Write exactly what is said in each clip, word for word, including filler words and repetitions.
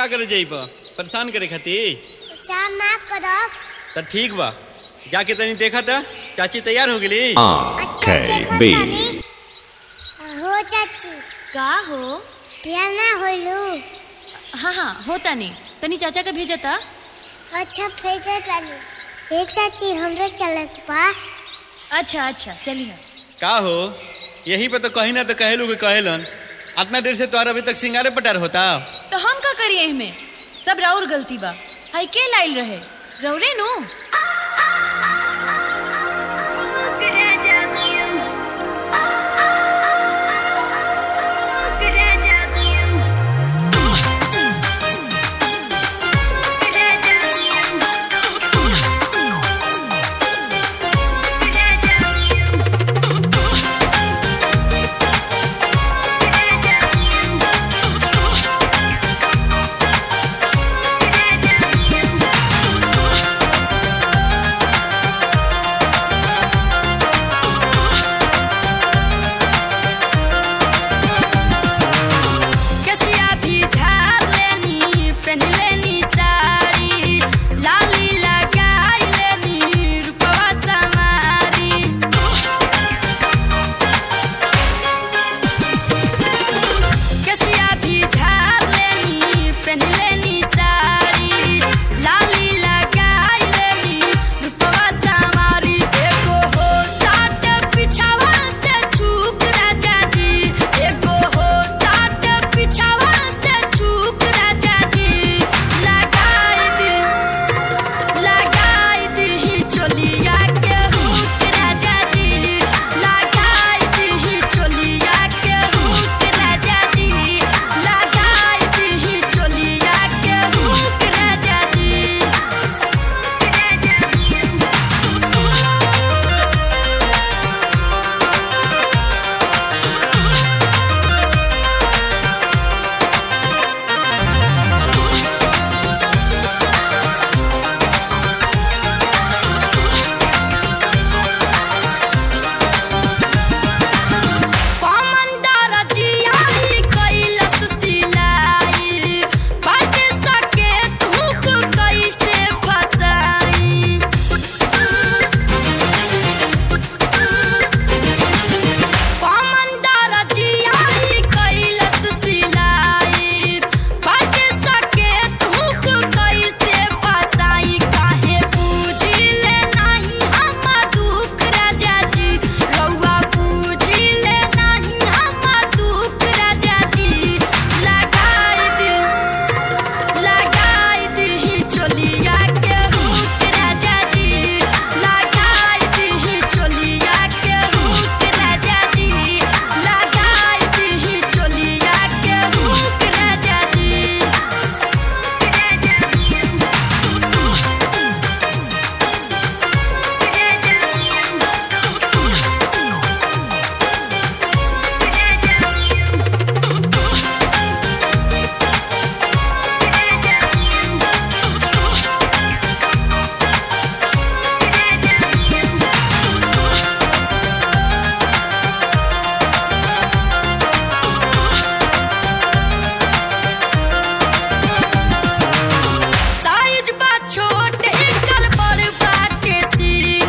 का करे जाई बा परेशान करे खातिर परेशान ना करब त ठीक बा जाके तनी देखा था चाची तैयार हो गेली। अच्छा देखो तनी हो चाची का हो तैयार ना होइलू। हाँ हाँ होता नहीं तनी चाचा का भेजता। अच्छा भेजो तनी ए चाची हमरे चले के बा। अच्छा अच्छा चलिए। का हो यही पे तो कहीं ना तो कहेलू के कहेलन इतना देर से तोहर अभी तक सिंगारे पटार होता। तो हम का करिए इनमें सब राउर गलती बा। हाई के लाइल रहे रौरे नु।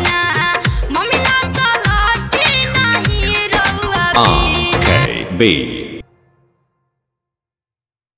R K B